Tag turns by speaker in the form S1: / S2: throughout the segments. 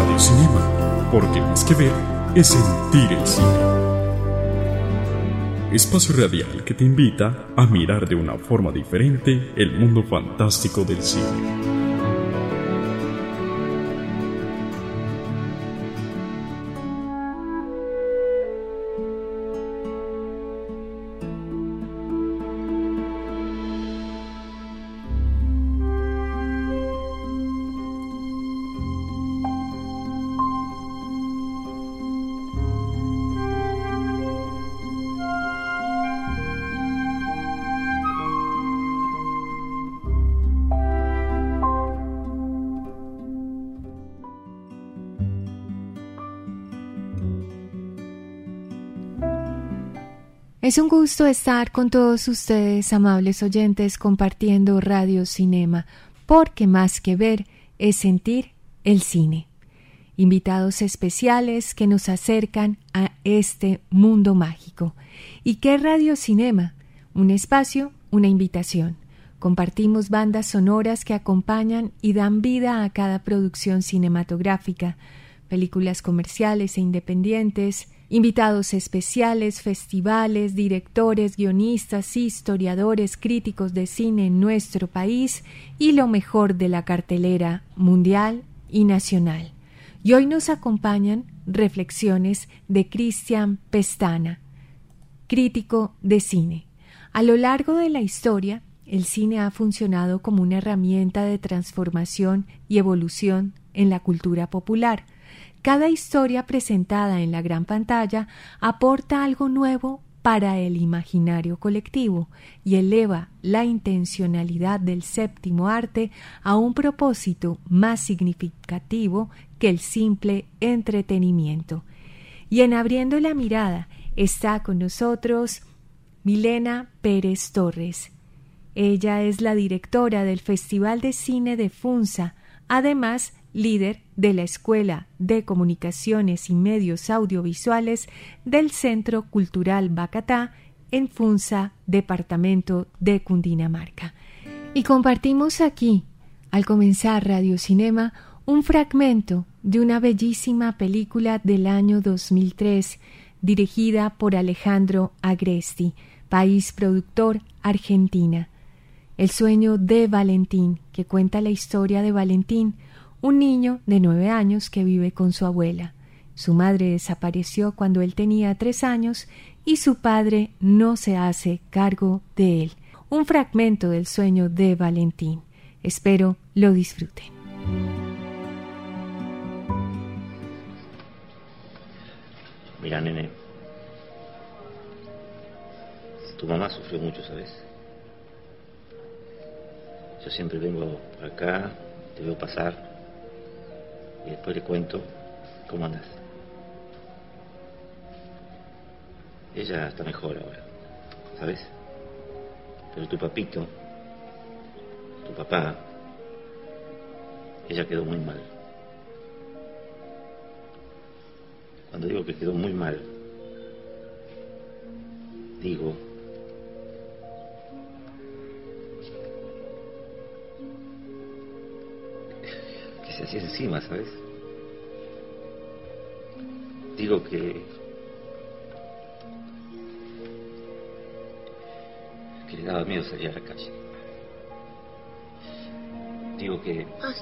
S1: Radio Cinema, porque más que ver es sentir el cine. Espacio radial que te invita a mirar de una forma diferente el mundo fantástico del cine.
S2: Es un gusto estar con todos ustedes, amables oyentes, compartiendo Radio Cinema, porque más que ver es sentir el cine. Invitados especiales que nos acercan a este mundo mágico. ¿Y qué es Radio Cinema? Un espacio, una invitación. Compartimos bandas sonoras que acompañan y dan vida a cada producción cinematográfica, películas comerciales e independientes, invitados especiales, festivales, directores, guionistas, historiadores, críticos de cine en nuestro país y lo mejor de la cartelera mundial y nacional. Y hoy nos acompañan reflexiones de Cristian Pestana, crítico de cine. A lo largo de la historia, el cine ha funcionado como una herramienta de transformación y evolución en la cultura popular. Cada historia presentada en la gran pantalla aporta algo nuevo para el imaginario colectivo y eleva la intencionalidad del séptimo arte a un propósito más significativo que el simple entretenimiento. Y en Abriendo la Mirada está con nosotros Milena Pérez Torres. Ella es la directora del Festival de Cine de Funza, además líder de la Escuela de Comunicaciones y Medios Audiovisuales del Centro Cultural Bacatá en Funza, departamento de Cundinamarca. Y compartimos aquí, al comenzar Radio Cinema, un fragmento de una bellísima película del año 2003, dirigida por Alejandro Agresti, país productor Argentina. El sueño de Valentín, que cuenta la historia de Valentín, un niño de 9 años que vive con su abuela. Su madre desapareció cuando él tenía 3 años y su padre no se hace cargo de él. Un fragmento del sueño de Valentín. Espero lo disfruten.
S3: Mira, nene, tu mamá sufrió mucho, ¿sabes? Yo siempre vengo por acá, te veo pasar y después le cuento cómo andas. Ella está mejor ahora, ¿sabes? Pero tu papito, tu papá, ella quedó muy mal. Cuando digo que quedó muy mal, digo que se hacía encima, ¿sabes? Digo que le daba miedo salir a la calle. Digo que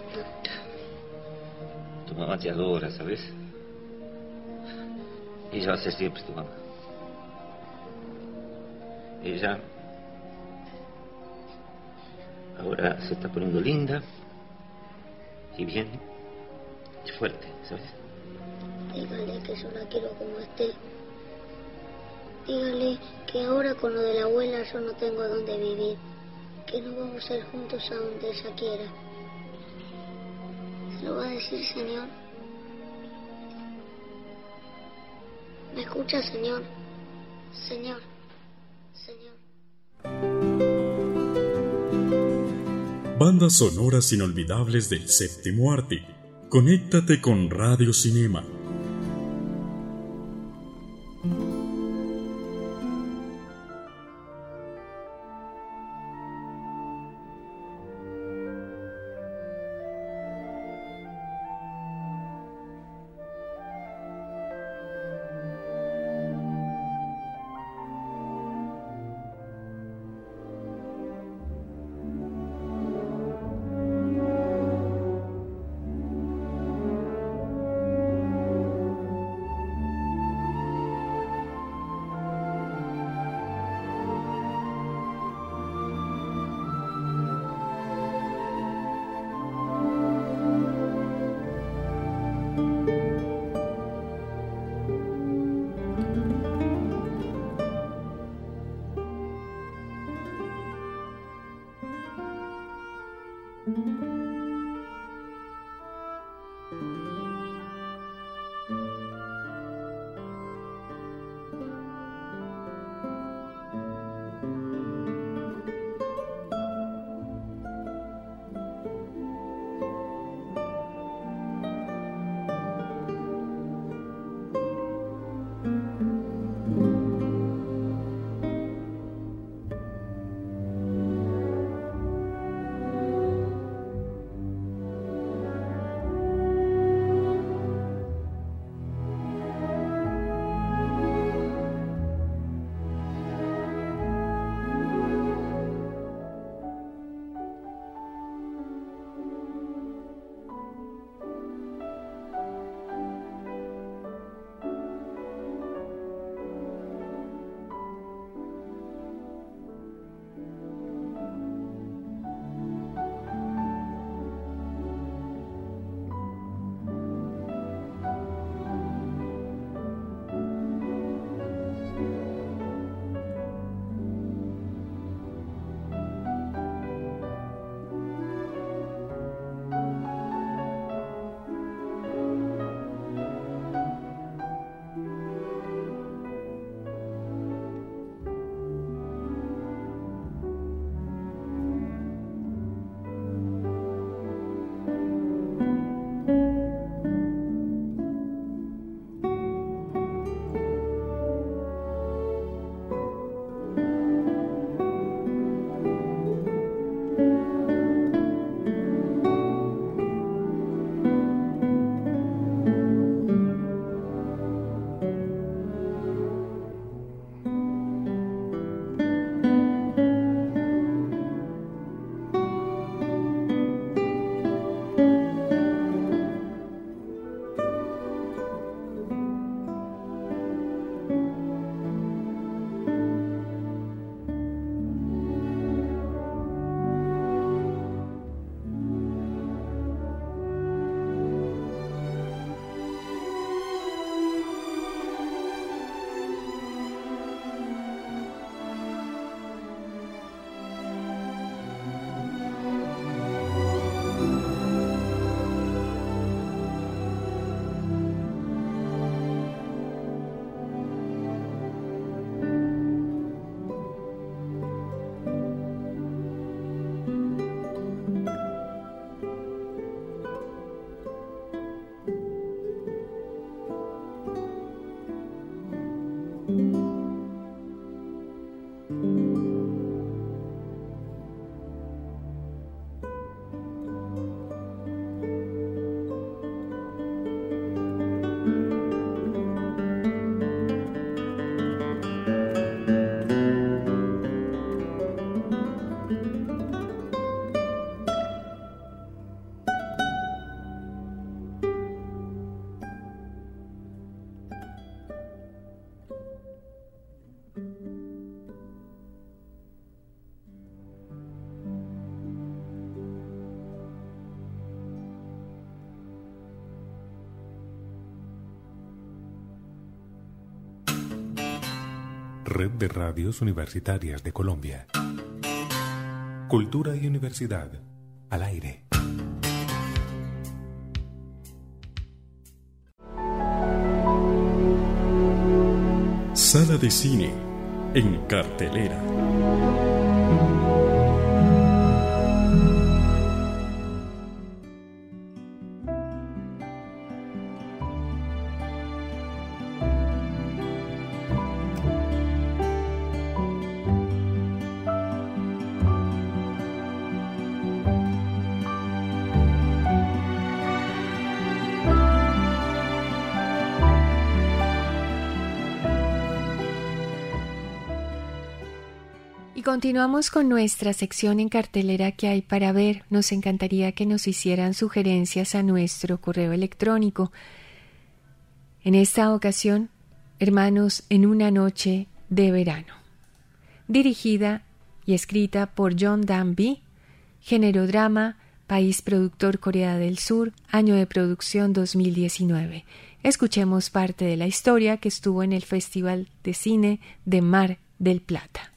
S3: tu mamá te adora, ¿sabes? Ella va a ser siempre tu mamá. Ella ahora se está poniendo linda y bien y fuerte, ¿sabes?
S4: Dígale que yo la quiero como esté. Dígale que ahora con lo de la abuela yo no tengo dónde vivir, que no vamos a ir juntos a donde ella quiera. ¿Se lo va a decir, señor? ¿Me escucha, señor? Señor. Señor.
S1: Bandas sonoras inolvidables del séptimo arte. Conéctate con Radio Cinema.
S5: Red de Radios Universitarias de Colombia. Cultura y universidad al aire.
S1: Sala de cine en cartelera.
S2: Continuamos con nuestra sección en cartelera que hay para ver. Nos encantaría que nos hicieran sugerencias a nuestro correo electrónico. En esta ocasión, Hermanos en una noche de verano. Dirigida y escrita por John Danby, género drama, país productor Corea del Sur, año de producción 2019. Escuchemos parte de la historia que estuvo en el Festival de Cine de Mar del Plata.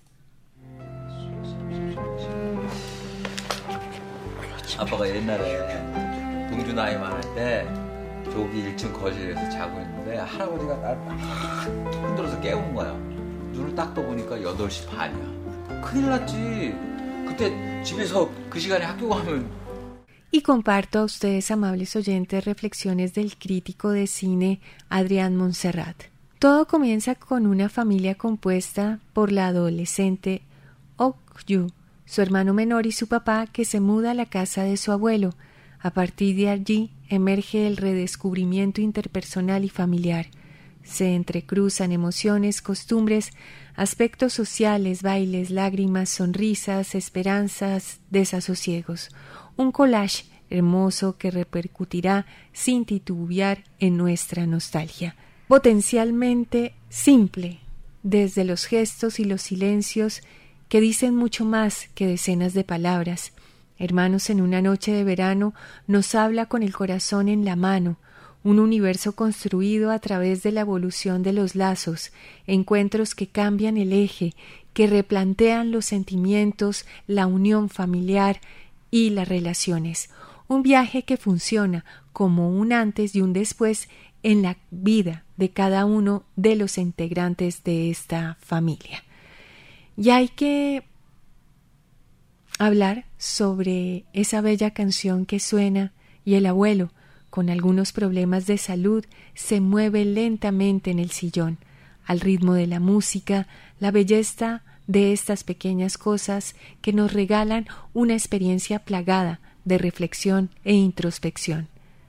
S6: 아빠가 옛날에 동주 나이 많을 때 저기 1층 거실에서 자고 있는데 할아버지가 날 막 흔들어서 깨운 거야. 눈을 딱 떠보니까 8시 반이야. 큰일 났지. 그때 집에서 그 시간에 학교 가면.
S2: Y comparto a ustedes, amables oyentes, reflexiones del crítico de cine Adrián Montserrat. Todo comienza con una familia compuesta por la adolescente Ok-yu, su hermano menor y su papá, que se muda a la casa de su abuelo. A partir de allí emerge el redescubrimiento interpersonal y familiar. Se entrecruzan emociones, costumbres, aspectos sociales, bailes, lágrimas, sonrisas, esperanzas, desasosiegos. Un collage hermoso que repercutirá sin titubear en nuestra nostalgia. Potencialmente simple, desde los gestos y los silencios que dicen mucho más que decenas de palabras. Hermanos en una noche de verano nos habla con el corazón en la mano, un universo construido a través de la evolución de los lazos, encuentros que cambian el eje, que replantean los sentimientos, la unión familiar y las relaciones. Un viaje que funciona como un antes y un después en la vida de cada uno de los integrantes de esta familia. Y hay que hablar sobre esa bella canción que suena y el abuelo, con algunos problemas de salud, se mueve lentamente en el sillón. Al ritmo de la música, la belleza de estas pequeñas cosas que nos regalan una experiencia plagada de reflexión e introspección.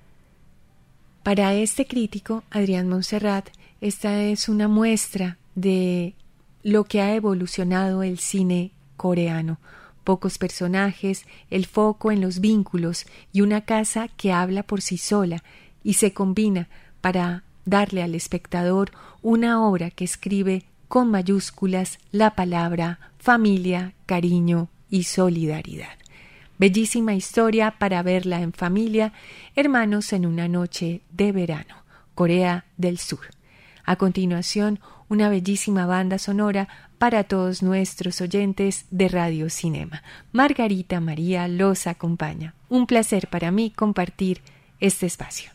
S2: Para este crítico, Adrián Montserrat, esta es una muestra de lo que ha evolucionado el cine coreano. Pocos personajes, el foco en los vínculos y una casa que habla por sí sola y se combina para darle al espectador una obra que escribe con mayúsculas la palabra familia, cariño y solidaridad. Bellísima historia para verla en familia, Hermanos en una noche de verano, Corea del Sur. A continuación, una bellísima banda sonora para todos nuestros oyentes de Radio Cinema. Margarita María los acompaña. Un placer para mí compartir este espacio.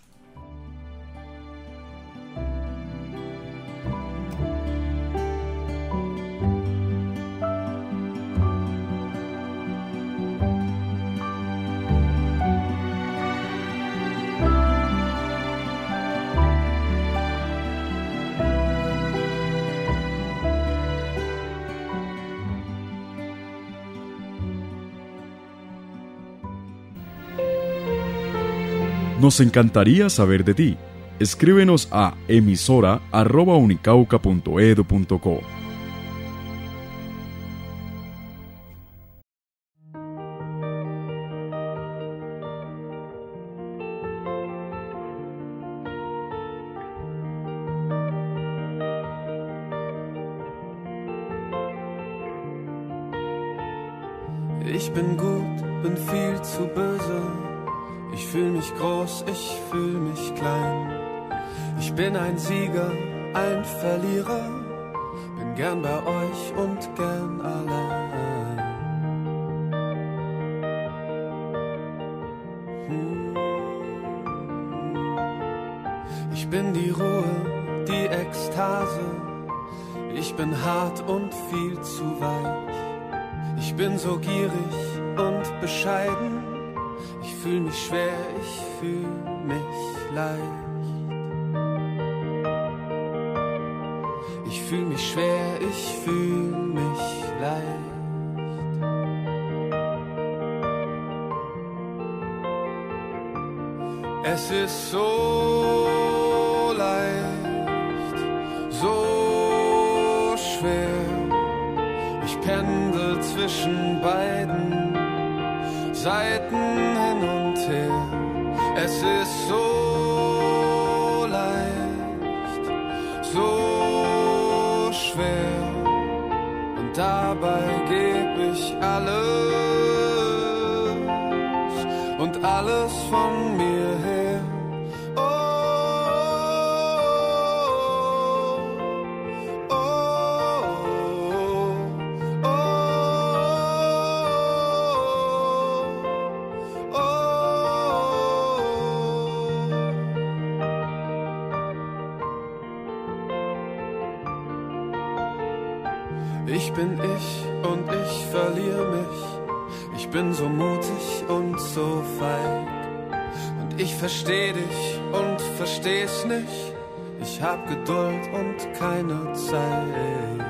S1: Nos encantaría saber de ti. Escríbenos a emisora@unicauca.edu.co.
S7: Ich bin gut, bin viel zu böse. Ich fühl mich groß, ich fühl mich klein. Ich bin ein Sieger, ein Verlierer. Bin gern bei euch und gern allein. Ich bin die Ruhe, die Ekstase. Ich bin hart und viel zu weich. Ich bin so gierig und bescheiden. Ich fühl mich schwer, ich fühl mich leicht. Ich fühl mich schwer, ich fühl mich leicht. Es ist so leicht, so schwer. Ich pendel zwischen beiden Seiten hin und her. Es ist so leicht, so schwer. Und dabei geb ich alles und alles von mir her. Ich bin ich und ich verliere mich. Ich bin so mutig und so feig. Und ich versteh dich und versteh's nicht. Ich hab Geduld und keine Zeit.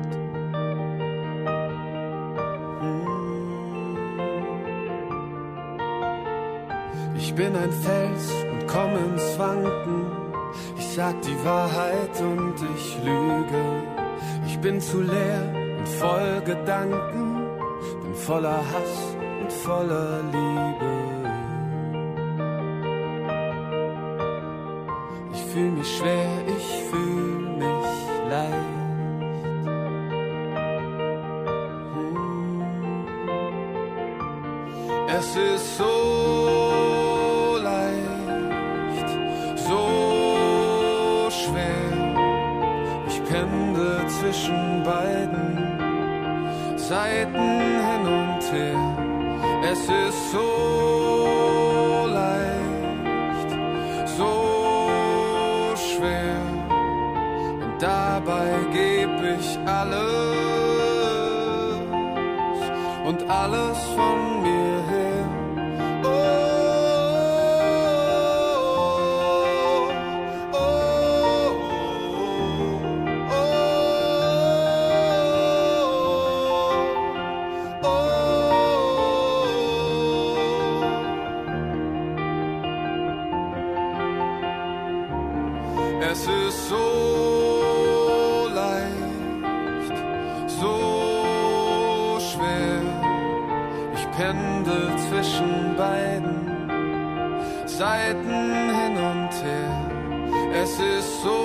S7: Ich bin ein Fels und komm ins Wanken. Ich sag die Wahrheit und ich lüge. Ich bin zu leer und voll Gedanken, bin voller Hass und voller Liebe. Ich fühl mich schwer, ich fühl mich leicht. Es ist so leicht, so schwer. Ich pendel zwischen beiden Seiten hin und her. Es ist so leicht, so schwer. Und dabei geb ich alles und alles von mir her. Es ist so leicht, so schwer. Ich pendel zwischen beiden Seiten hin und her. Es ist so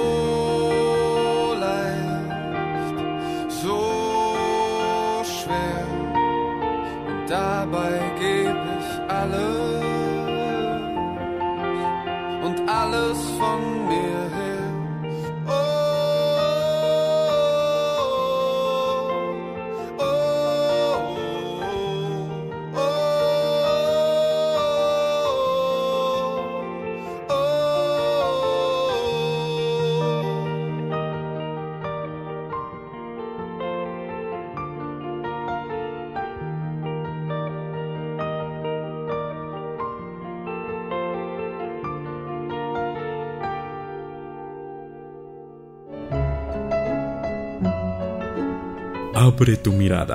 S7: leicht, so schwer. Und dabei geb ich alles und alles von mir her.
S1: Abre tu mirada.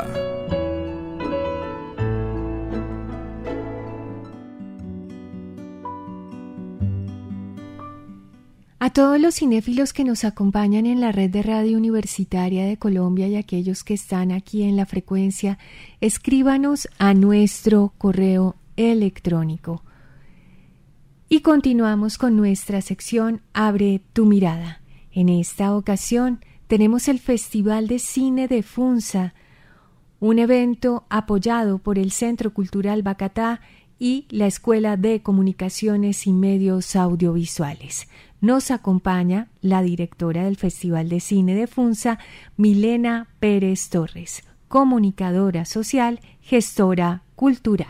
S2: A todos los cinéfilos que nos acompañan en la red de Radio Universitaria de Colombia y aquellos que están aquí en la frecuencia, escríbanos a nuestro correo electrónico. Y continuamos con nuestra sección Abre tu mirada. En esta ocasión tenemos el Festival de Cine de Funza, un evento apoyado por el Centro Cultural Bacatá y la Escuela de Comunicaciones y Medios Audiovisuales. nos acompaña la directora del Festival de Cine de Funza, Milena Pérez Torres, comunicadora social, gestora cultural.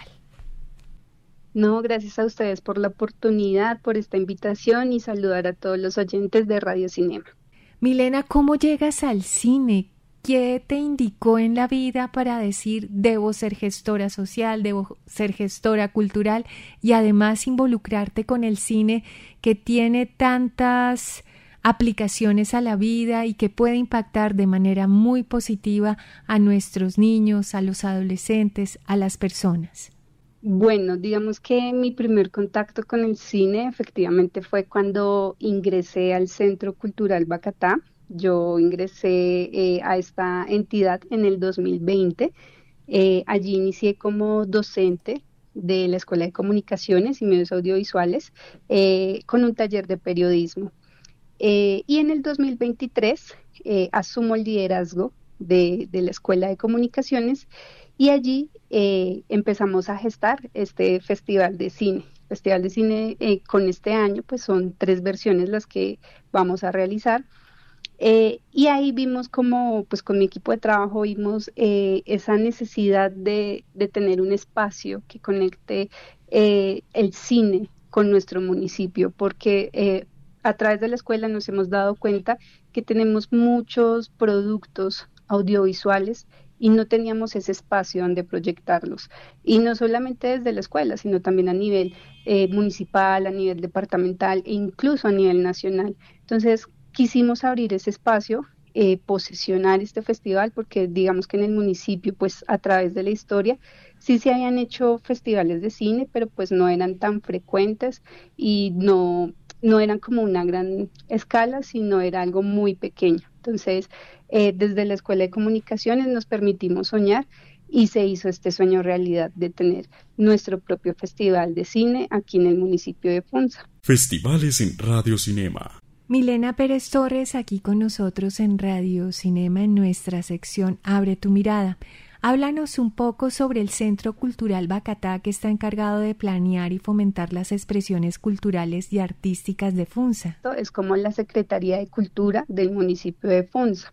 S8: No, gracias a ustedes por la oportunidad, por esta invitación y saludar a todos los oyentes de Radio Cinema.
S2: Milena, ¿cómo llegas al cine? ¿Qué te indicó en la vida para decir debo ser gestora social, debo ser gestora cultural y además involucrarte con el cine que tiene tantas aplicaciones a la vida y que puede impactar de manera muy positiva a nuestros niños, a los adolescentes, a las personas?
S8: Bueno, digamos que mi primer contacto con el cine efectivamente fue cuando ingresé al Centro Cultural Bacatá. Yo ingresé a esta entidad en el 2020. Allí inicié como docente de la Escuela de Comunicaciones y Medios Audiovisuales con un taller de periodismo. Y en el 2023 asumo el liderazgo de la Escuela de Comunicaciones y allí empezamos a gestar este Festival de Cine. Festival de Cine con este año pues son 3 versiones las que vamos a realizar. Y ahí vimos como, pues con mi equipo de trabajo vimos esa necesidad de tener un espacio que conecte el cine con nuestro municipio, porque a través de la escuela nos hemos dado cuenta que tenemos muchos productos audiovisuales y no teníamos ese espacio donde proyectarlos. Y no solamente desde la escuela, sino también a nivel municipal, a nivel departamental e incluso a nivel nacional. Entonces, quisimos abrir ese espacio, posesionar este festival, porque digamos que en el municipio, pues a través de la historia, sí se habían hecho festivales de cine, pero pues no eran tan frecuentes y no eran como una gran escala, sino era algo muy pequeño. Entonces, desde la Escuela de Comunicaciones nos permitimos soñar y se hizo este sueño realidad de tener nuestro propio festival de cine aquí en el municipio de Funza.
S1: Festivales en Radio Cinema.
S2: Milena Pérez Torres aquí con nosotros en Radio Cinema en nuestra sección Abre tu mirada. Háblanos un poco sobre el Centro Cultural Bacatá, que está encargado de planear y fomentar las expresiones culturales y artísticas de Funza.
S8: Es como la Secretaría de Cultura del municipio de Funza.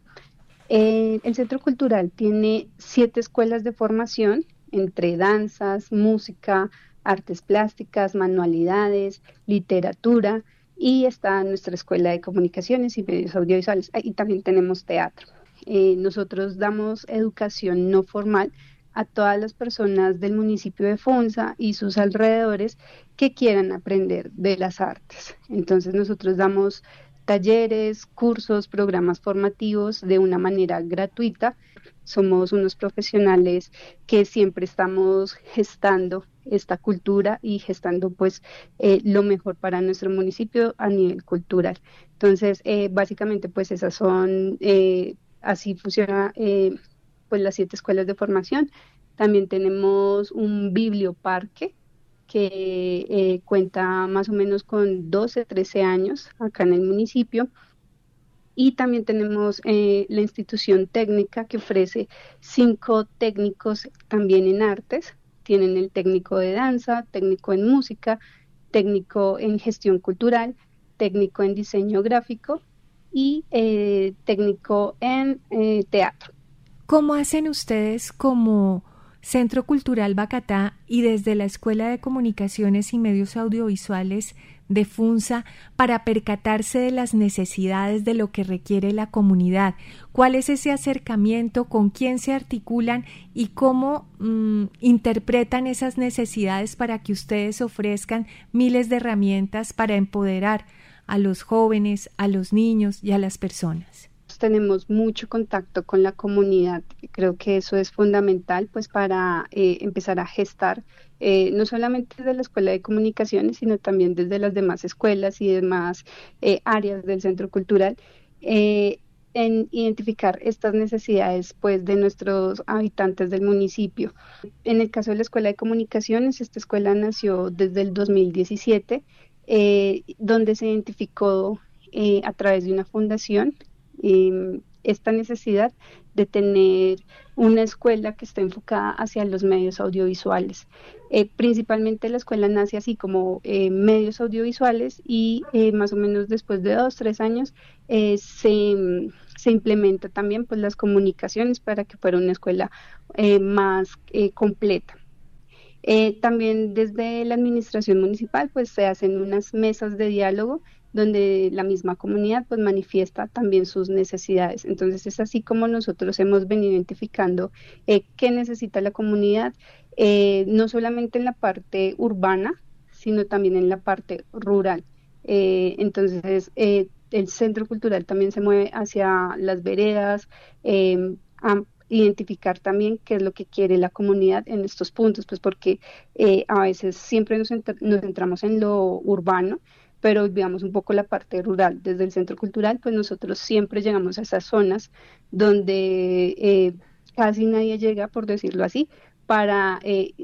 S8: El Centro Cultural tiene 7 escuelas de formación entre danzas, música, artes plásticas, manualidades, literatura, y está nuestra Escuela de Comunicaciones y Medios Audiovisuales, y también tenemos teatro. Nosotros damos educación no formal a todas las personas del municipio de Funza y sus alrededores que quieran aprender de las artes. Entonces nosotros damos talleres, cursos, programas formativos de una manera gratuita. Somos unos profesionales que siempre estamos gestando esta cultura y gestando pues lo mejor para nuestro municipio a nivel cultural. Entonces básicamente pues esas son, así funciona pues las 7 escuelas de formación. También tenemos un biblioparque que cuenta más o menos con 12, 13 años acá en el municipio. Y también tenemos la institución técnica que ofrece 5 técnicos también en artes. Tienen el técnico de danza, técnico en música, técnico en gestión cultural, técnico en diseño gráfico y técnico en teatro.
S2: ¿Cómo hacen ustedes como Centro Cultural Bacatá y desde la Escuela de Comunicaciones y Medios Audiovisuales de Funza para percatarse de las necesidades de lo que requiere la comunidad? ¿Cuál es ese acercamiento? ¿Con quién se articulan? ¿Y cómo interpretan esas necesidades para que ustedes ofrezcan miles de herramientas para empoderar a los jóvenes, a los niños y a las personas?
S8: Tenemos mucho contacto con la comunidad. Creo que eso es fundamental pues para empezar a gestar no solamente desde la Escuela de Comunicaciones, sino también desde las demás escuelas y demás áreas del Centro Cultural, en identificar estas necesidades pues de nuestros habitantes del municipio. En el caso de la Escuela de Comunicaciones, esta escuela nació desde el 2017, donde se identificó a través de una fundación esta necesidad de tener una escuela que esté enfocada hacia los medios audiovisuales. Principalmente la escuela nace así como medios audiovisuales y más o menos después de 2, 3 años se implementa también pues las comunicaciones para que fuera una escuela más completa. También desde la administración municipal pues se hacen unas mesas de diálogo donde la misma comunidad pues manifiesta también sus necesidades. Entonces es así como nosotros hemos venido identificando qué necesita la comunidad, no solamente en la parte urbana, sino también en la parte rural. Entonces el centro cultural también se mueve hacia las veredas, a identificar también qué es lo que quiere la comunidad en estos puntos, pues porque a veces siempre nos centramos en lo urbano, pero olvidamos un poco la parte rural. Desde el centro cultural, pues nosotros siempre llegamos a esas zonas donde casi nadie llega, por decirlo así, para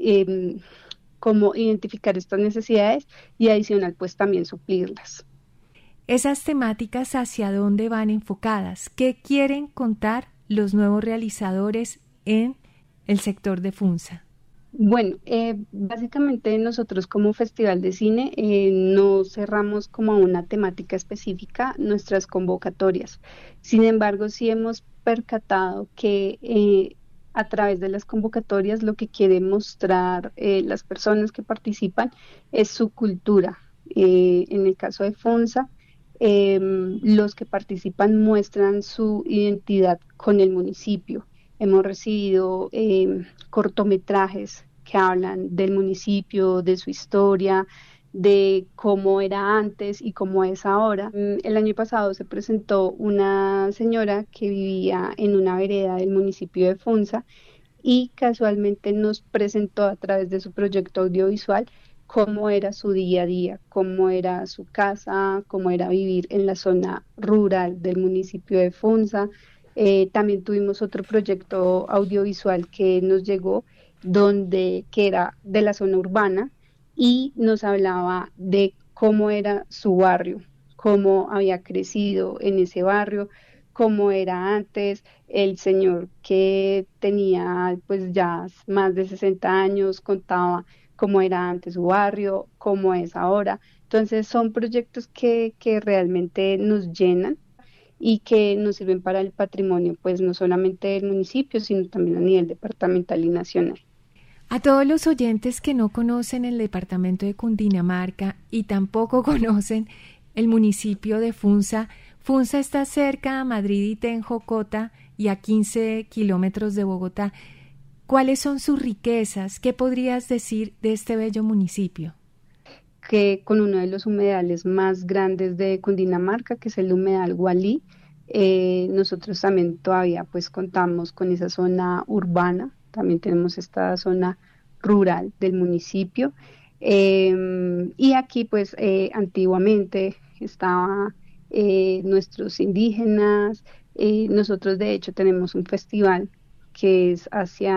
S8: como identificar estas necesidades y adicional, pues también suplirlas.
S2: Esas temáticas, ¿hacia dónde van enfocadas? ¿Qué quieren contar los nuevos realizadores en el sector de Funza?
S8: Bueno, básicamente nosotros como Festival de Cine no cerramos como a una temática específica nuestras convocatorias. Sin embargo, sí hemos percatado que a través de las convocatorias lo que quieren mostrar las personas que participan es su cultura. En el caso de Funza, los que participan muestran su identidad con el municipio. Hemos recibido cortometrajes que hablan del municipio, de su historia, de cómo era antes y cómo es ahora. El año pasado se presentó una señora que vivía en una vereda del municipio de Funza y casualmente nos presentó a través de su proyecto audiovisual cómo era su día a día, cómo era su casa, cómo era vivir en la zona rural del municipio de Funza. También tuvimos otro proyecto audiovisual que nos llegó, que era de la zona urbana y nos hablaba de cómo era su barrio, cómo había crecido en ese barrio, cómo era antes, el señor que tenía pues ya más de 60 años contaba cómo era antes su barrio, cómo es ahora. Entonces son proyectos que realmente nos llenan y que nos sirven para el patrimonio, pues no solamente del municipio, sino también a nivel departamental y nacional.
S2: A todos los oyentes que no conocen el departamento de Cundinamarca y tampoco conocen el municipio de Funza, Funza está cerca a Madrid y Tenjocota y a 15 kilómetros de Bogotá. ¿Cuáles son sus riquezas? ¿Qué podrías decir de este bello municipio?
S8: Que con uno de los humedales más grandes de Cundinamarca, que es el humedal Gualí, nosotros también todavía pues contamos con esa zona urbana, también tenemos esta zona rural del municipio, y aquí pues antiguamente estaban nuestros indígenas, nosotros de hecho tenemos un festival que es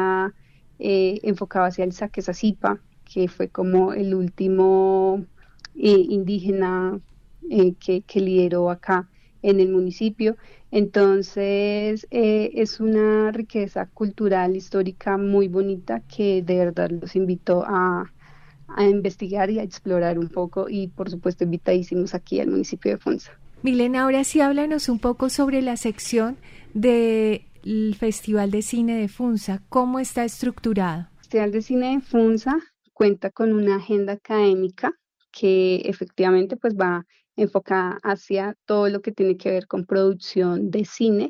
S8: enfocado hacia el Saquezasipa, que fue como el último indígena que lideró acá en el municipio. Entonces es una riqueza cultural, histórica muy bonita que de verdad los invito a investigar y a explorar un poco y por supuesto invitadísimos aquí al municipio de Funza.
S2: Milena, ahora sí háblanos un poco sobre la sección del Festival de Cine de Funza. ¿Cómo está estructurado?
S8: El Festival de Cine de Funza cuenta con una agenda académica que efectivamente pues va enfocada hacia todo lo que tiene que ver con producción de cine,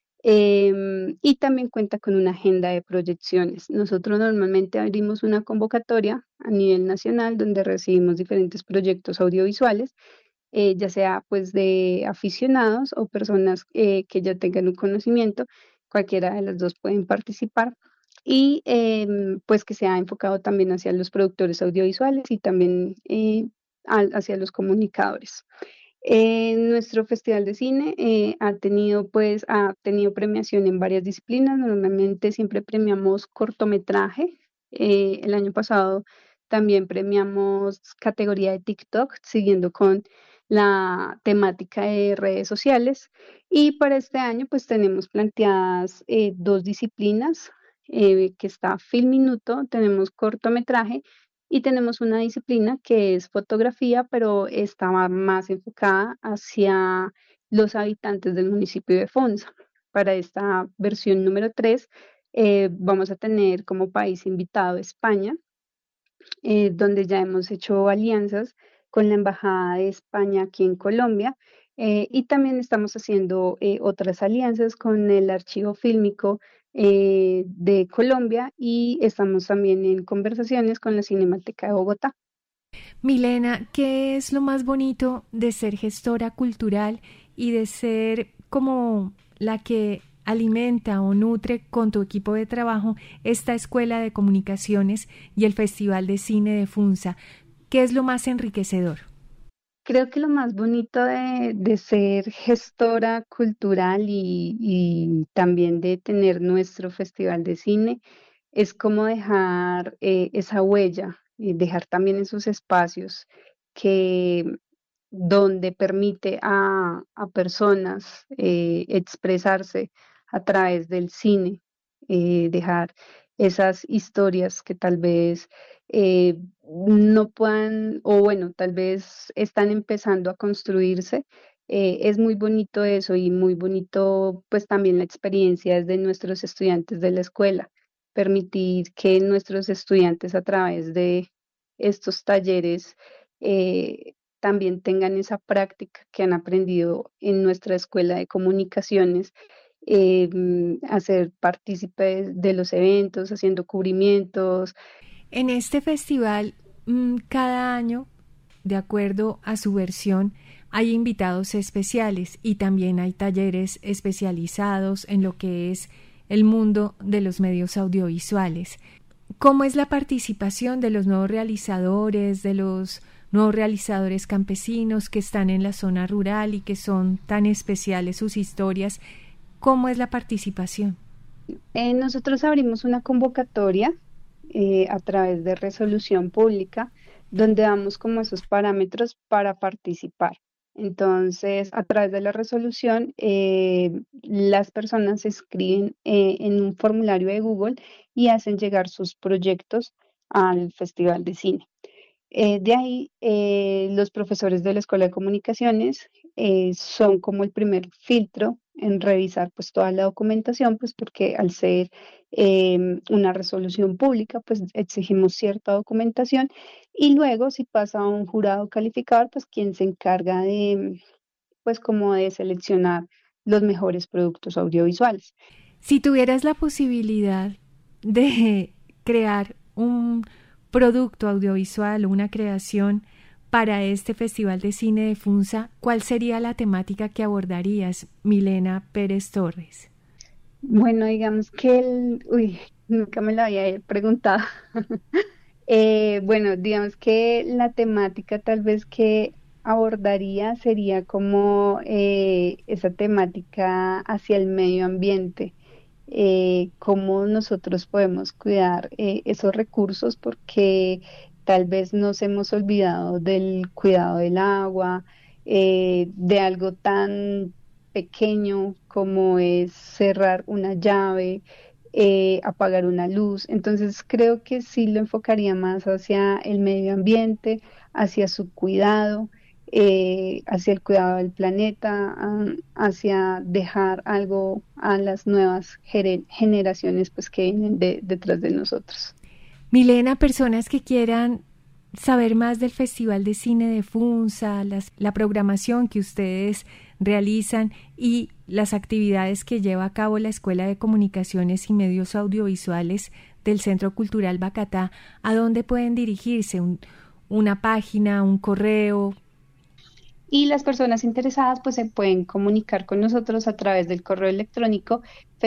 S8: y también cuenta con una agenda de proyecciones. Nosotros normalmente abrimos una convocatoria a nivel nacional donde recibimos diferentes proyectos audiovisuales, ya sea pues de aficionados o personas que ya tengan un conocimiento, cualquiera de las dos pueden participar y pues que sea enfocado también hacia los productores audiovisuales y también hacia los comunicadores. Nuestro festival de cine ha tenido premiación en varias disciplinas. Normalmente siempre premiamos cortometraje. El año pasado también premiamos categoría de TikTok, siguiendo con la temática de redes sociales. Y para este año pues tenemos planteadas dos disciplinas, que está Film Minuto, tenemos cortometraje y tenemos una disciplina que es fotografía, pero estaba más enfocada hacia los habitantes del municipio de Funza. Para esta versión número 3 vamos a tener como país invitado España, donde ya hemos hecho alianzas con la Embajada de España aquí en Colombia, y también estamos haciendo otras alianzas con el Archivo Fílmico de Colombia, y estamos también en conversaciones con la Cinemateca de Bogotá.
S2: Milena, ¿qué es lo más bonito de ser gestora cultural y de ser como la que alimenta o nutre con tu equipo de trabajo esta Escuela de Comunicaciones y el Festival de Cine de Funza? ¿Qué es lo más enriquecedor?
S8: Creo que lo más bonito de ser gestora cultural y también de tener nuestro festival de cine es como dejar esa huella, dejar también esos espacios que donde permite a personas expresarse a través del cine, dejar esas historias que tal vez no puedan, o bueno, tal vez están empezando a construirse. Es muy bonito eso, y muy bonito pues también la experiencia de nuestros estudiantes de la escuela, permitir que nuestros estudiantes a través de estos talleres también tengan esa práctica que han aprendido en nuestra escuela de comunicaciones, hacer partícipes de los eventos, haciendo cubrimientos.
S2: En este festival, cada año, de acuerdo a su versión, hay invitados especiales y también hay talleres especializados en lo que es el mundo de los medios audiovisuales. ¿Cómo es la participación de los nuevos realizadores, campesinos que están en la zona rural y que son tan especiales sus historias? ¿Cómo es la participación?
S8: Nosotros abrimos una convocatoria a través de resolución pública, donde damos como esos parámetros para participar. Entonces, a través de la resolución, las personas se inscriben en un formulario de Google y hacen llegar sus proyectos al Festival de Cine. De ahí, los profesores de la Escuela de Comunicaciones son como el primer filtro en revisar pues toda la documentación, pues porque al ser una resolución pública, pues exigimos cierta documentación, y luego si pasa a un jurado calificador, pues quien se encarga de pues como de seleccionar los mejores productos audiovisuales.
S2: Si tuvieras la posibilidad de crear un producto audiovisual o una creación para este Festival de Cine de Funza, ¿cuál sería la temática que abordarías, Milena Pérez Torres?
S8: Bueno, digamos que nunca me lo había preguntado. Bueno, digamos que la temática tal vez que abordaría sería como esa temática hacia el medio ambiente, cómo nosotros podemos cuidar esos recursos, porque tal vez nos hemos olvidado del cuidado del agua, de algo tan pequeño como es cerrar una llave, apagar una luz. Entonces creo que sí lo enfocaría más hacia el medio ambiente, hacia su cuidado, hacia el cuidado del planeta, hacia dejar algo a las nuevas generaciones pues que vienen detrás de nosotros.
S2: Milena, personas que quieran saber más del Festival de Cine de Funza, la programación que ustedes realizan y las actividades que lleva a cabo la Escuela de Comunicaciones y Medios Audiovisuales del Centro Cultural Bacatá, ¿a dónde pueden dirigirse? ¿Una página, un correo?
S8: Y las personas interesadas pues se pueden comunicar con nosotros a través del correo electrónico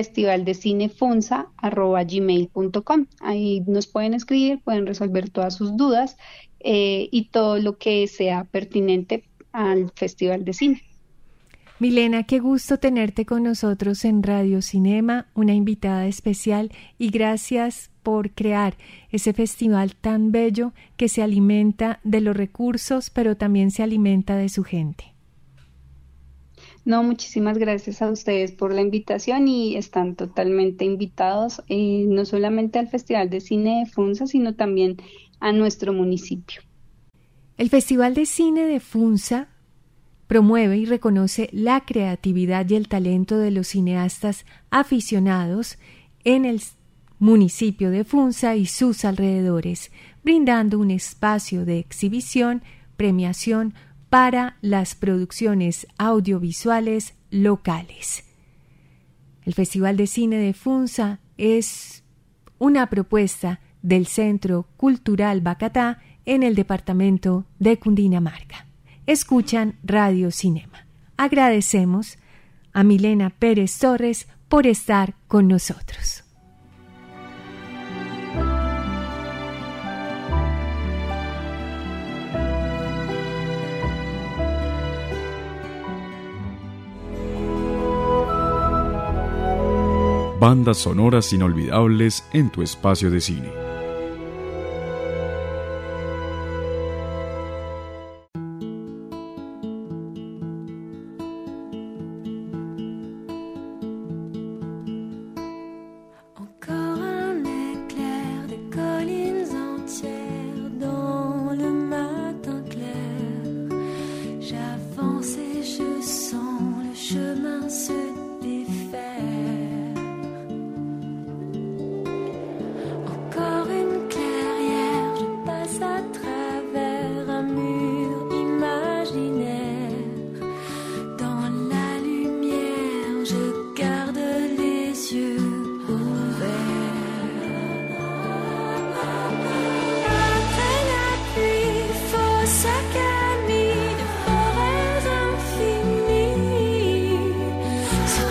S8: festivaldecinefunza@gmail.com. Ahí nos pueden escribir, pueden resolver todas sus dudas y todo lo que sea pertinente al Festival de Cine.
S2: Milena, qué gusto tenerte con nosotros en Radio Cinema, una invitada especial, y gracias por crear ese festival tan bello que se alimenta de los recursos, pero también se alimenta de su gente.
S8: No, muchísimas gracias a ustedes por la invitación y están totalmente invitados no solamente al Festival de Cine de Funza, sino también a nuestro municipio.
S2: El Festival de Cine de Funza promueve y reconoce la creatividad y el talento de los cineastas aficionados en el municipio de Funza y sus alrededores, brindando un espacio de exhibición, premiación para las producciones audiovisuales locales. El Festival de Cine de Funza es una propuesta del Centro Cultural Bacatá en el departamento de Cundinamarca. Escuchan Radio Cinema. Agradecemos a Milena Pérez Torres por estar con nosotros.
S1: Bandas sonoras inolvidables en tu espacio de cine.
S9: Chaque ami de forêts infinies.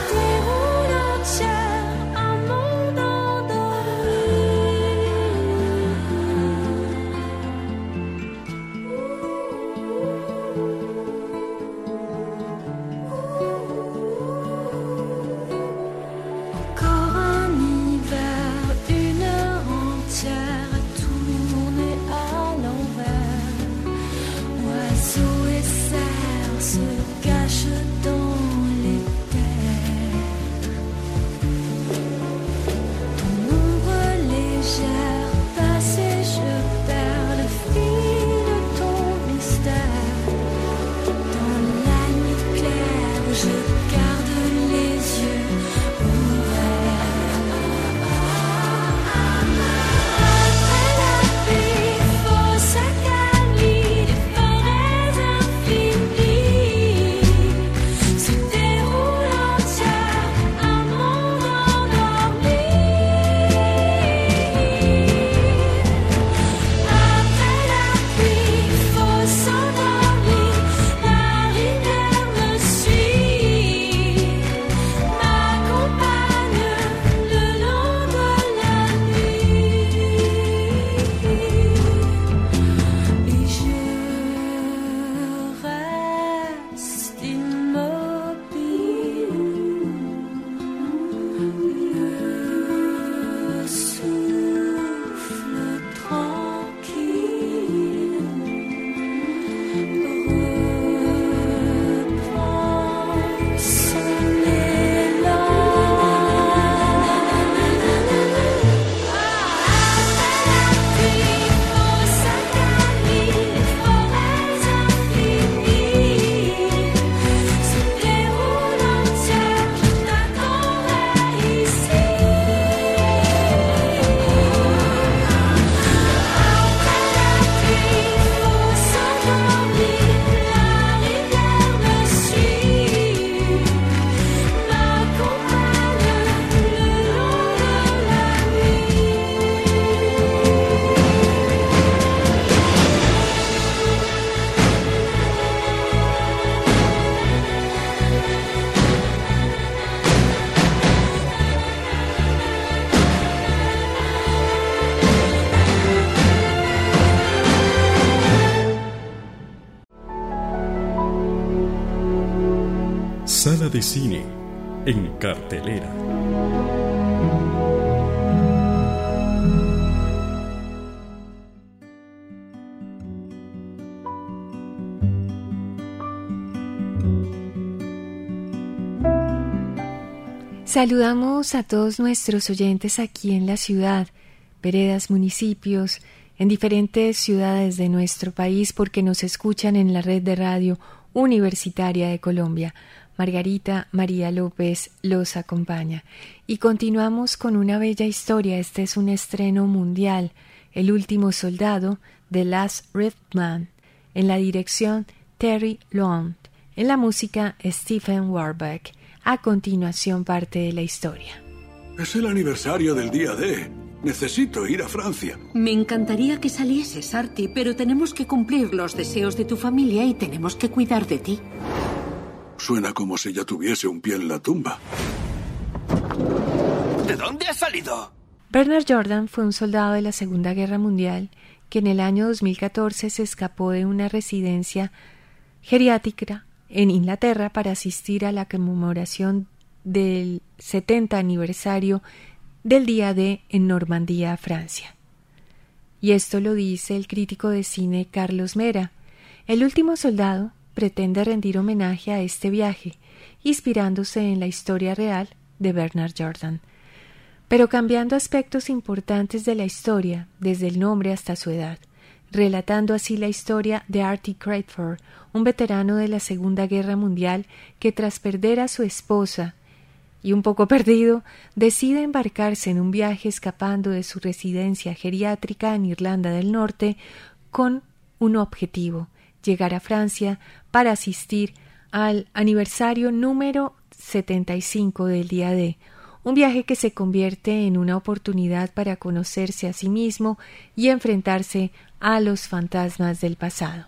S1: de cine en cartelera.
S2: Saludamos a todos nuestros oyentes aquí en la ciudad, veredas, municipios, en diferentes ciudades de nuestro país porque nos escuchan en la red de radio universitaria de Colombia. Margarita María López los acompaña. Y continuamos con una bella historia. Este es un estreno mundial, El último soldado, The Last Red Man, en la dirección Terry Long, en la música Stephen Warbeck. A continuación parte de la historia.
S9: Es el aniversario del día D. Necesito ir a Francia.
S10: Me encantaría que salieses, Artie, pero tenemos que cumplir los deseos de tu familia y tenemos que cuidar de ti.
S9: Suena como si ya tuviese un pie en la tumba.
S11: ¿De dónde has salido?
S2: Bernard Jordan fue un soldado de la Segunda Guerra Mundial que en el año 2014 se escapó de una residencia geriátrica en Inglaterra para asistir a la conmemoración del 70 aniversario del Día D en Normandía, Francia. Y esto lo dice el crítico de cine Carlos Mera. El último soldado pretende rendir homenaje a este viaje, inspirándose en la historia real de Bernard Jordan, pero cambiando aspectos importantes de la historia, desde el nombre hasta su edad, relatando así la historia de Artie Crawford, un veterano de la Segunda Guerra Mundial que tras perder a su esposa y un poco perdido, decide embarcarse en un viaje escapando de su residencia geriátrica en Irlanda del Norte con un objetivo: llegar a Francia para asistir al aniversario número 75 del Día D, un viaje que se convierte en una oportunidad para conocerse a sí mismo y enfrentarse a los fantasmas del pasado.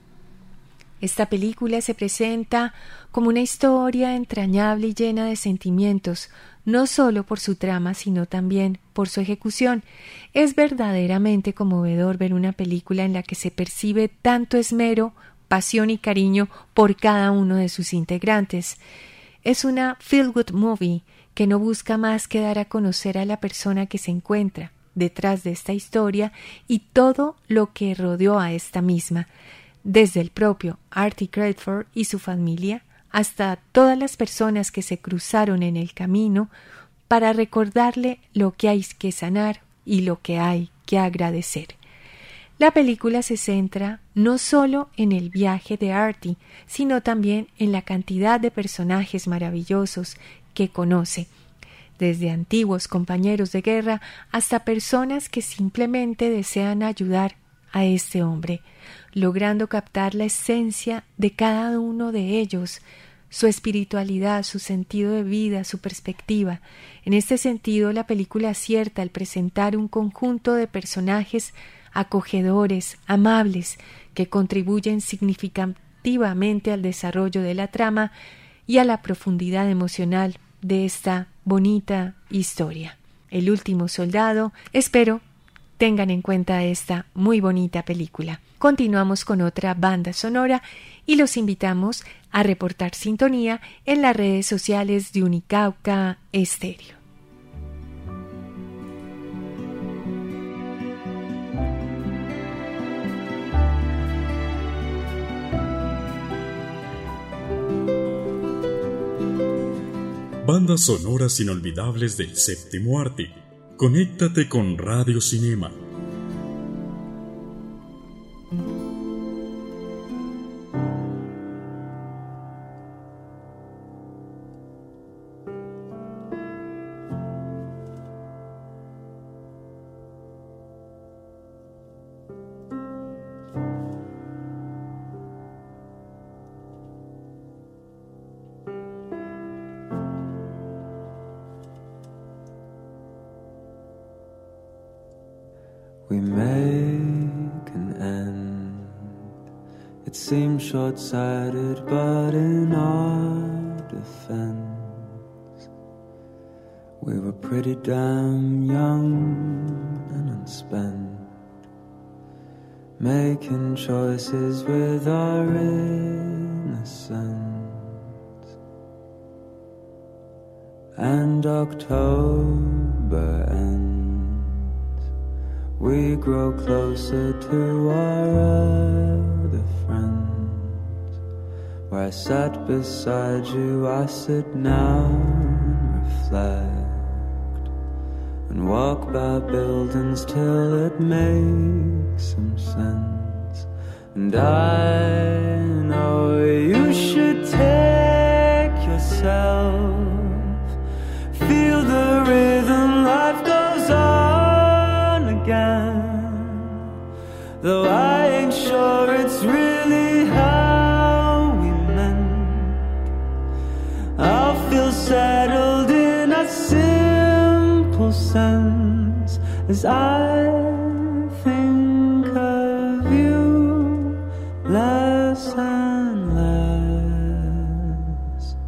S2: Esta película se presenta como una historia entrañable y llena de sentimientos, no solo por su trama, sino también por su ejecución. Es verdaderamente conmovedor ver una película en la que se percibe tanto esmero, pasión y cariño por cada uno de sus integrantes. Es una feel-good movie que no busca más que dar a conocer a la persona que se encuentra detrás de esta historia y todo lo que rodeó a esta misma, desde el propio Artie Crawford y su familia hasta todas las personas que se cruzaron en el camino para recordarle lo que hay que sanar y lo que hay que agradecer. La película se centra no solo en el viaje de Artie, sino también en la cantidad de personajes maravillosos que conoce, desde antiguos compañeros de guerra hasta personas que simplemente desean ayudar a este hombre, logrando captar la esencia de cada uno de ellos, su espiritualidad, su sentido de vida, su perspectiva. En este sentido, la película acierta al presentar un conjunto de personajes acogedores, amables, que contribuyen significativamente al desarrollo de la trama y a la profundidad emocional de esta bonita historia. El último soldado, espero tengan en cuenta esta muy bonita película. Continuamos con otra banda sonora y los invitamos a reportar sintonía en las redes sociales de Unicauca Estéreo.
S1: Bandas sonoras inolvidables del séptimo arte. Conéctate con Radio Cinema.
S7: We make an end. It seems short-sighted, but in our defense, we were pretty damn young and unspent, making choices with our innocence.
S11: and October ends. We grow closer to our other friends. Where I sat beside you, I sit now and reflect, and walk by buildings till it makes some sense. And I know you should take yourself, feel the rhythm, life goes on again. Though I ain't sure it's really how we meant, I'll feel settled in a simple sense as I think of you less and less.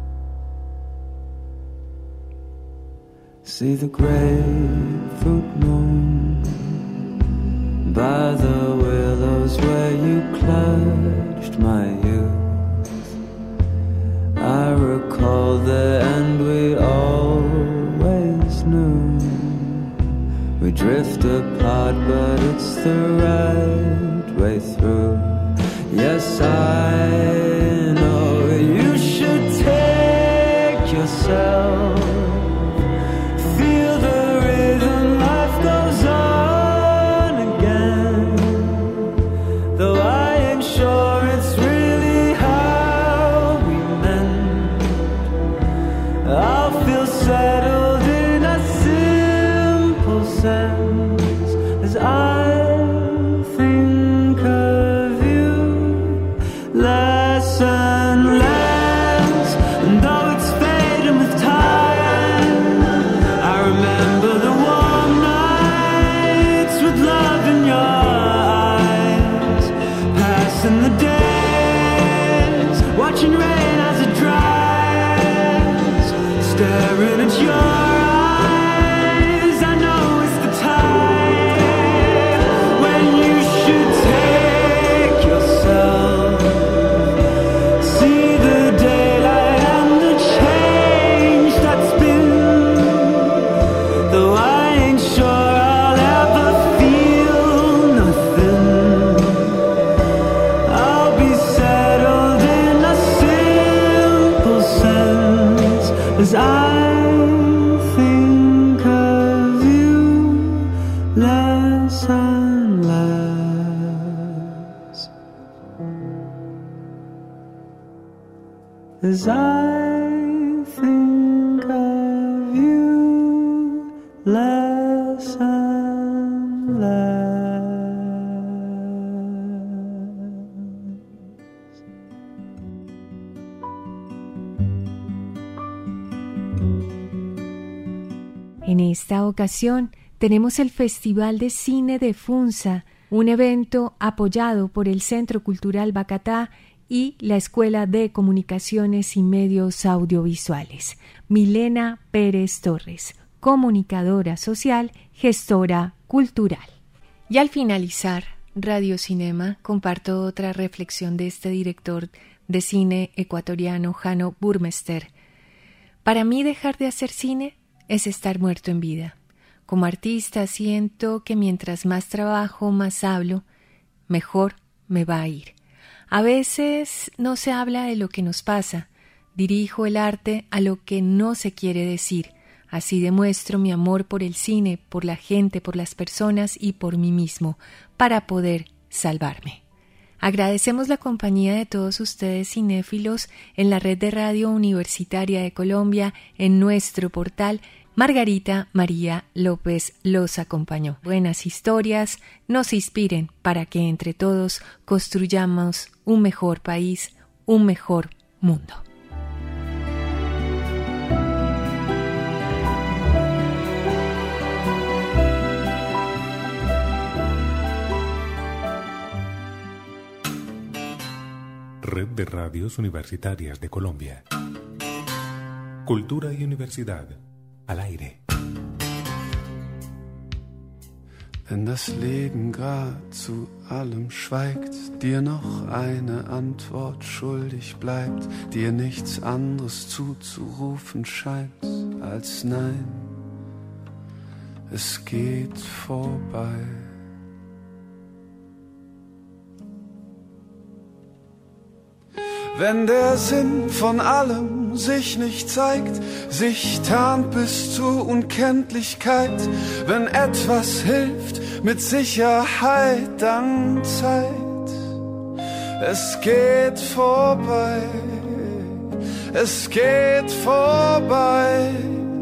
S11: See the grapefruit moon by the willows where you clutched my youth. I recall the end we always knew. We drift apart, but it's the right way through. Yes, I know you should take yourself, feel the rhythm, life goes on again. Though I ain't sure it's really how we meant, I'll feel settled in a simple sense as I think of you less and less. And though it's fading with time, I remember the warm nights with love in your eyes, passing the days, watching rain as it dries, staring at your eyes. I know it's the time when you should take yourself, see the daylight and the change that's been. Though I ain't sure I'll ever feel nothing, I'll be settled in a simple sense as I think of you less and less. As I think of you less and less.
S2: En esta ocasión tenemos el Festival de Cine de Funza, un evento apoyado por el Centro Cultural Bacatá y la Escuela de Comunicaciones y Medios Audiovisuales. Milena Pérez Torres, comunicadora social, gestora cultural. Y al finalizar Radio Cinema, comparto otra reflexión de este director de cine ecuatoriano, Jano Burmester. Para mí, dejar de hacer cine es estar muerto en vida. Como artista siento que mientras más trabajo, más hablo, mejor me va a ir. A veces no se habla de lo que nos pasa. Dirijo el arte a lo que no se quiere decir. Así demuestro mi amor por el cine, por la gente, por las personas y por mí mismo, para poder salvarme. Agradecemos la compañía de todos ustedes cinéfilos en la red de Radio Universitaria de Colombia, en nuestro portal. Margarita María López los acompañó. Buenas historias nos inspiren para que entre todos construyamos un mejor país, un mejor mundo.
S5: Red de Radios Universitarias de Colombia. Cultura y universidad al aire.
S7: Wenn das Leben grad zu allem schweigt, dir noch eine Antwort schuldig bleibt, dir nichts anderes zuzurufen scheint als nein, es geht vorbei. Wenn der Sinn von allem sich nicht zeigt, sich tarnt bis zur Unkenntlichkeit, wenn etwas hilft, mit Sicherheit dann Zeit. Es geht vorbei, es geht vorbei.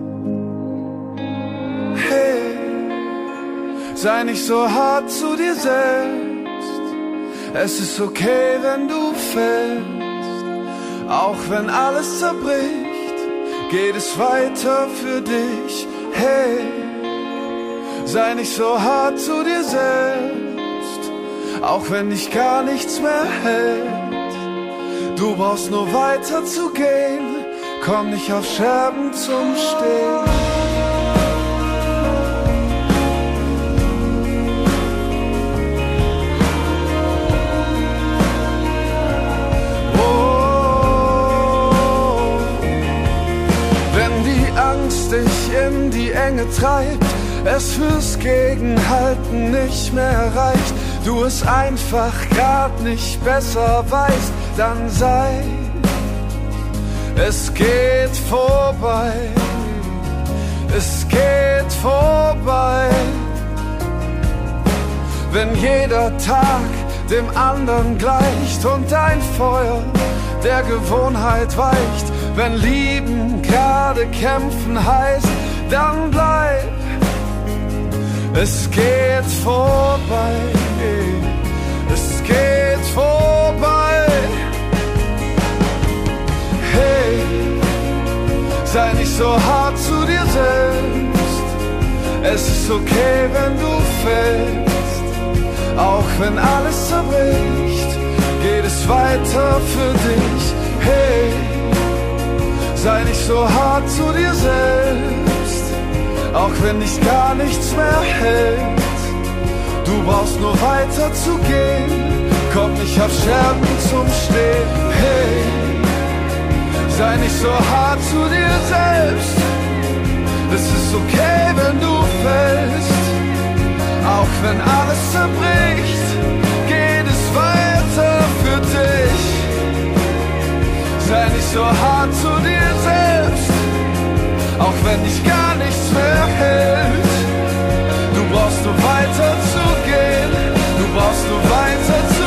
S7: Hey, sei nicht so hart zu dir selbst, es ist okay, wenn du fällst. Auch wenn alles zerbricht, geht es weiter für dich. Hey, sei nicht so hart zu dir selbst, auch wenn dich gar nichts mehr hält. Du brauchst nur weiter zu gehen, komm nicht auf Scherben zum Stehen. Dich in die Enge treibt, es fürs Gegenhalten nicht mehr reicht, du es einfach grad nicht besser weißt, dann sei, es geht vorbei, es geht vorbei. Wenn jeder Tag dem anderen gleicht und dein Feuer der Gewohnheit weicht, wenn Lieben gerade kämpfen heißt, dann bleib. Es geht vorbei, es geht vorbei. Hey, sei nicht so hart zu dir selbst. Es ist okay, wenn du fällst. Auch wenn alles zerbricht, geht es weiter für dich. Hey, sei nicht so hart zu dir selbst, auch wenn dich gar nichts mehr hält. Du brauchst nur weiter zu gehen, komm nicht auf Scherben zum Stehen. Hey, sei nicht so hart zu dir selbst, es ist okay, wenn du fällst. Auch wenn alles zerbricht, geht es weiter für dich. Sei nicht so hart zu dir selbst, auch wenn dich gar nichts mehr hält. Du brauchst nur weiter zu gehen, du brauchst nur weiter zu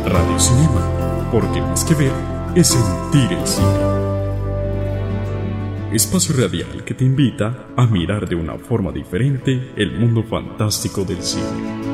S1: Radio Cinema, porque más que ver es sentir el cine. Espacio radial que te invita a mirar de una forma diferente el mundo fantástico del cine.